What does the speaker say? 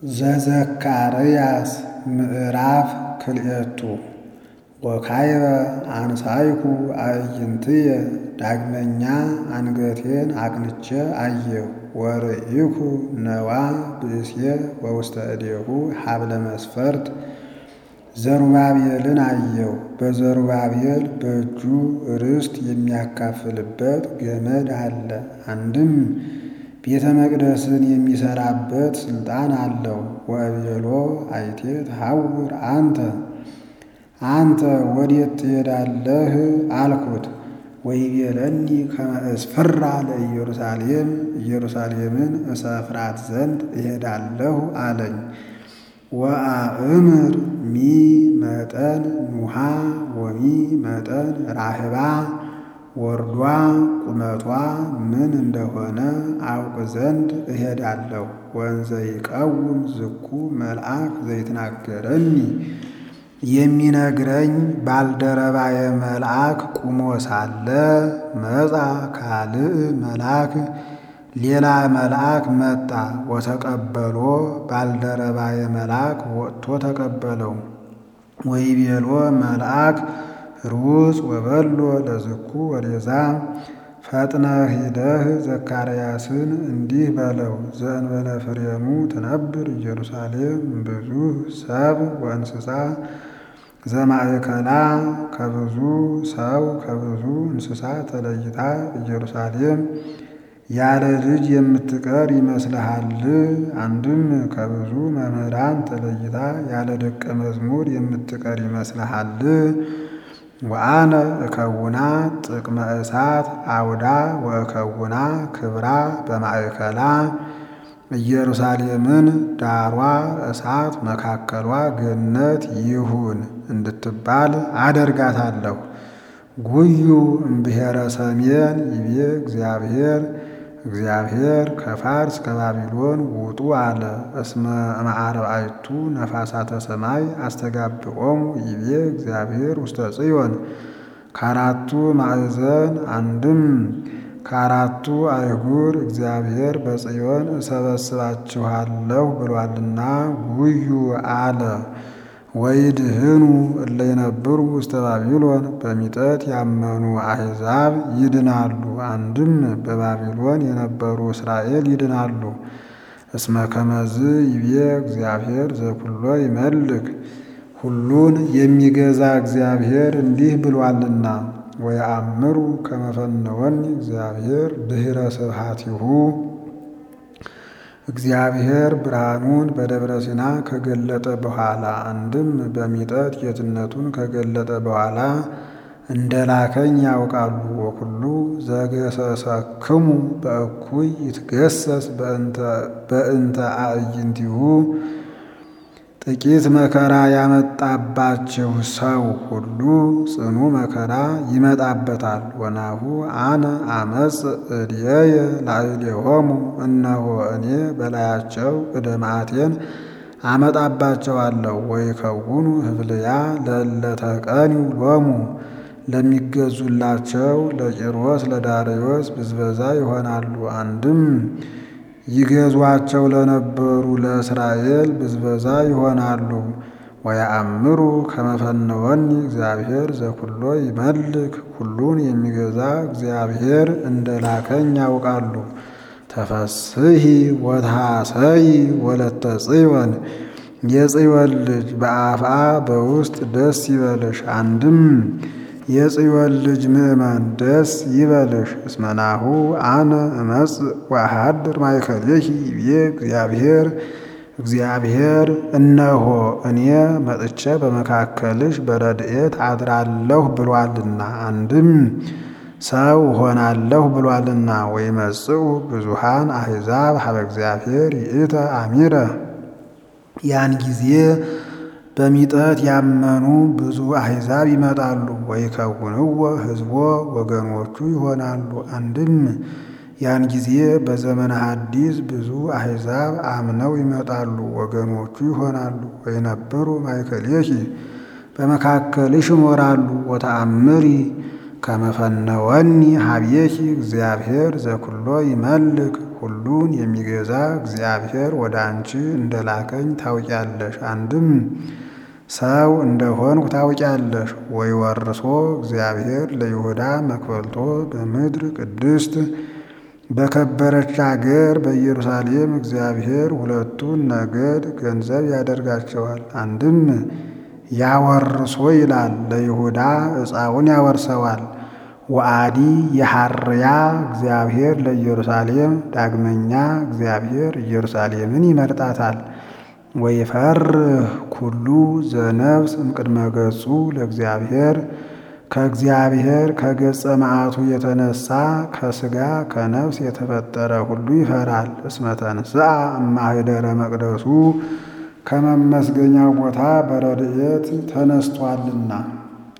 ዘዘካርያስ ምዕራፍ ክልኤቱ ወካይበ አንሳይኩ አዕይንትየ ዳግመኛ አንገቴን አቅንቼ አየሁ። ወርኢኩ ነዋ ብእሴ ወውስተ እዴሁ ሀብለ መስፈርት ዘሩባቤልን አየሁ። በዘሩባቤል በእጁ ርስት የሚያካፍልበት ገመድ አለ። አንድም ቤተ መቅደስን የሚሰራበት ስልጣን አለው። ወእቤሎ አይቴ ተሐውር አንተ ወዴት ትሄዳለህ አልኩት። ወይቤለኒ ከመ እስፍራ ለኢየሩሳሌም ኢየሩሳሌምን እሰፍራት ዘንድ እሄዳለሁ አለኝ። ወአእምር ሚ መጠን ኑሃ ወሚ መጠን ራህባ ወርዷ ቁመቷ ምን እንደሆነ አውቅ ዘንድ እሄዳለሁ። ወንዘ ይቀውም ዝኩ መልአክ ዘይትናገረኒ የሚነግረኝ ባልደረባየ መልአክ ቁሞ ሳለ መጻ ካልእ መልአክ ሌላ መልአክ መጣ። ወተቀበሎ ባልደረባየ መልአክ ወጥቶ ተቀበለው። ወይቤሎ መልአክ ሩጽ ወበሎ ለዝኩ ወዴዛ ፈጥነህ ሂደህ ዘካርያስን እንዲህ በለው፣ ዘእንበለ ፍሬሙ ትነብር ኢየሩሳሌም ብዙ ሰብ ወእንስሳ ዘማእከላ ከብዙ ሰው ከብዙ እንስሳ ተለይታ ኢየሩሳሌም ያለ ልጅ የምትቀር ይመስልሃል? አንድም ከብዙ መምህራን ተለይታ ያለ ደቀ መዝሙር የምትቀር ይመስልሃል? ወአነ እከውና ጥቅመ እሳት አውዳ ወእከውና ክብራ በማእከላ ኢየሩሳሌምን ዳሯ እሳት መካከሏ ገነት ይሁን እንድትባል አደርጋታለሁ። ጉዩ እምብሔረ ሰሜን ይቤ እግዚአብሔር ከፋርስ ከባቢሎን ውጡ አለ። እስመ እምአርባዕቱ ነፋሳተ ሰማይ አስተጋብኦሙ ይቤ እግዚአብሔር ውስተ ጽዮን ከአራቱ ማዕዘን አንድም ከአራቱ አይጉር እግዚአብሔር በጽዮን እሰበስባችኋለሁ ብሏልና ጉዩ አለ። ወይድህኑ እለ ይነብሩ ውስተ ባቢሎን በሚጠት ያመኑ አሕዛብ ይድናሉ። አንድም በባቢሎን የነበሩ እስራኤል ይድናሉ። እስመ ከመዝ ይቤ እግዚአብሔር ዘኩሎ ይመልክ ሁሉን የሚገዛ እግዚአብሔር እንዲህ ብሏልና። ወየአምሩ ከመ ፈነወኒ እግዚአብሔር ድኅረ ስብሐቲሁ እግዚአብሔር ብርሃኑን በደብረ ሲና ከገለጠ በኋላ አንድም በሚጠት ጌትነቱን ከገለጠ በኋላ እንደላከኝ ያውቃሉ። ወኩሉ ዘገሰሰክሙ በእኩይ ይትገሰስ በእንተ አዕይንቲሁ ጥቂት መከራ ያመጣባችሁ ሰው ሁሉ ጽኑ መከራ ይመጣበታል። ወናሁ አነ አመጽ እድየየ ላዕሌሆሙ እነሆ እኔ በላያቸው እደ መዓቴን አመጣባቸዋለሁ። ወይከውኑ ህብልያ ለእለ ተቀኒው ሎሙ ለሚገዙላቸው ለቂሮስ ለዳርዮስ ብዝበዛ ይሆናሉ። አንድም ይገዟቸው ለነበሩ ለእስራኤል ብዝበዛ ይሆናሉ። ወየአምሩ ከመ ፈነወኒ እግዚአብሔር ዘኩሎ ይመልክ ሁሉን የሚገዛ እግዚአብሔር እንደላከኝ ያውቃሉ። ተፈስሒ ወትሐሰይ ወለተ ጽዮን የጽዮን ልጅ በአፍአ በውስጥ ደስ ይበልሽ። አንድም የጽዮን ልጅ ምእመን ደስ ይበልሽ። እስመናሁ አነ እመጽእ ወአሐድር ማእከሌኪ ይቤ እግዚአብሔር እነሆ እኔ መጥቼ በመካከልሽ በረድኤት አድራለሁ ብሏልና። አንድም ሰው ሆናለሁ ብሏልና። ወይመጽኡ ብዙሃን አሕዛብ ሀበ እግዚአብሔር ይእተ አሚረ ያን ጊዜ በሚጠት ያመኑ ብዙ አሕዛብ ይመጣሉ። ወይከውንዎ ሕዝቦ ወገኖቹ ይሆናሉ። አንድም ያን ጊዜ በዘመነ ሐዲስ ብዙ አሕዛብ አምነው ይመጣሉ፣ ወገኖቹ ይሆናሉ። ወይነብሩ ማእከሌኪ በመካከልሽ ይኖራሉ። ወተአምሪ ከመ ፈነወኒ ሀቤኪ እግዚአብሔር ዘኩሎ ይመልክ ሁሉን የሚገዛ እግዚአብሔር ወደ አንቺ እንደላከኝ ታውቂያለሽ። አንድም ሰው እንደሆንኩ ታውቂያለሽ። ወይወርሶ እግዚአብሔር ለይሁዳ መክፈልቶ በምድር ቅድስት በከበረች አገር በኢየሩሳሌም እግዚአብሔር ሁለቱን ነገድ ገንዘብ ያደርጋቸዋል። አንድም ያወርሶ ይላል፣ ለይሁዳ ዕፃውን ያወርሰዋል። ወአዲ የሐርያ እግዚአብሔር ለኢየሩሳሌም፣ ዳግመኛ እግዚአብሔር ኢየሩሳሌምን ይመርጣታል። ወይፈርህ ኩሉ ዘነፍስ እምቅድመ ገጹ ለእግዚአብሔር፣ ከእግዚአብሔር ከገጸ መዓቱ የተነሳ ከሥጋ ከነፍስ የተፈጠረ ሁሉ ይፈራል። እስመ ተንሥአ እማኅደረ መቅደሱ ከመመስገኛው ቦታ በረድኤት ተነስቷልና።